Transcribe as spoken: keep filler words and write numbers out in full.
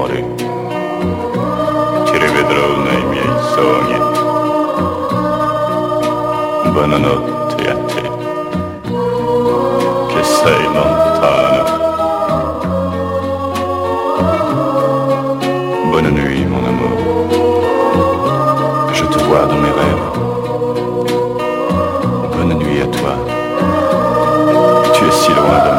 fuori, ti rivedrò nei miei sogni. Buonanotte a te, che sei lontano. Bonne nuit, mon amour. Je te vois dans mes rêves. Bonne nuit à toi. Tu es si loin de moi.